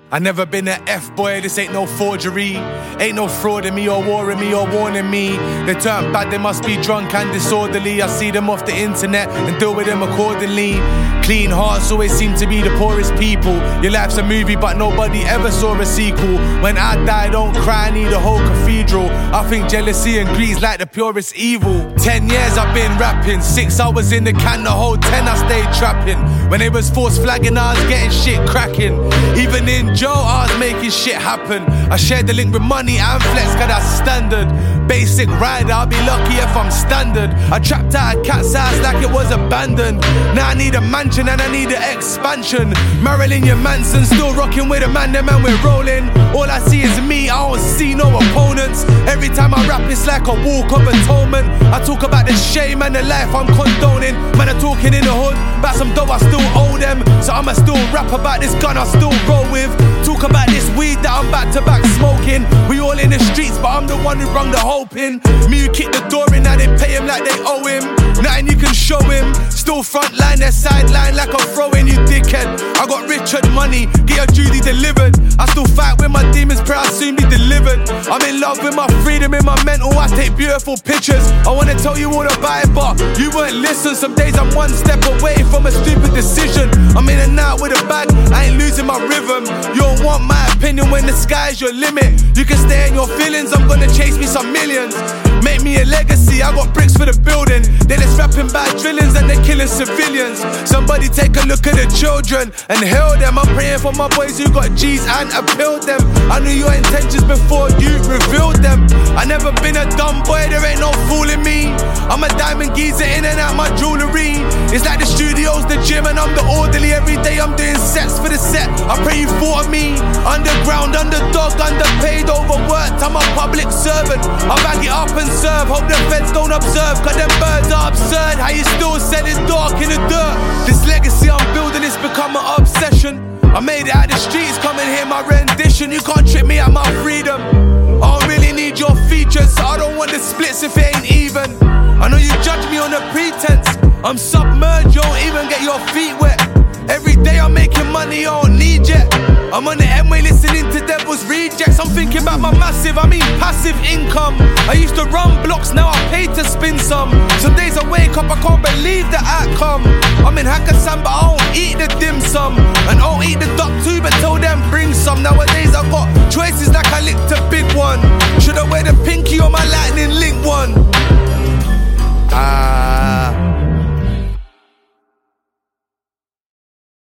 I never been an F-boy, this ain't no forgery. Ain't no fraud in me or war in me or warning me. They turn bad, they must be drunk and disorderly. I see them off the internet and deal with them accordingly. Clean hearts always seem to be the poorest people. Your life's a movie but nobody ever saw a sequel. When I die, don't cry, I need a whole cathedral. I think jealousy and greed's like the purest evil. 10 years I've been rapping, 6 hours in the can, the whole 10 I stayed trapping. When they was force flagging, I was getting shit cracking. Even in jail, I was making shit happen. I shared the link with money and flex, cause that's standard. Basic rider, I'll be lucky if I'm standard. I trapped out a cat's house like it was abandoned. Now I need a mansion and I need an expansion. Marilyn your Manson, still rocking with a man, the man we're rolling. All I see is me, I don't see no opponents. Every time I rap it's like a walk of atonement. I talk about the shame and the life I'm condoning. Man, I'm talking in the hood about some dough I still owe them. So I'ma still rap about this gun I still roll with. Talk about this weed that I'm back to back smoking. We all in the streets but I'm the one who rung the hope in. Me who kicked the door in, now they pay him like they owe him. Nothing you can show him. Still front line, their sideline like I'm throwing you dickhead. I got Richard money, get your duty delivered. I still fight with my demons, pray I soon be delivered. I'm in love with my freedom, in my mental, I take beautiful pictures. I wanna tell you all about it but you won't listen. Some days I'm one step away from a stupid decision. I'm in and out with a bag, I ain't losing my rhythm. You don't want my opinion when the sky's your limit. You can stay in your feelings, I'm gonna chase me some millions. Make me a legacy, I got bricks for the building. They just rapping bad drillings and they're killing civilians. Somebody take a look at the children and hail them. I'm praying for my boys who got G's and appealed them. I knew your intentions before you revealed them. I never been a dumb boy, there ain't no fooling me. I'm a diamond geezer in and out my jewellery. It's like the studio's the gym and I'm the orderly. Every day I'm doing sets for the set, I pray you thought of me. Underground, underdog, underpaid, overworked, I'm a public servant. I bag it up and serve, hope the feds don't observe. Cause them birds are absurd, how you still said it's dark in the dirt. This legacy I'm building, it's become an obsession. I made it out the streets, come and hear my rendition. You can't trip me out my freedom. I don't really need your features, so I don't want the splits if it ain't even. I know you judge me on a pretense, I'm submerged, you don't even get your feet wet. Every day I'm making money, I don't need yet. I'm on the M-way listening to Devil's Rejects. I'm thinking about my massive, I mean passive income. I used to run blocks, now I pay to spin some. Some days I wake up, I can't believe the outcome. I'm in Hakkasan but I don't eat the dim sum. And I don't eat the duck too, but tell them bring some. Nowadays I got choices like I licked a big one. Should I wear the pinky or my lightning link one?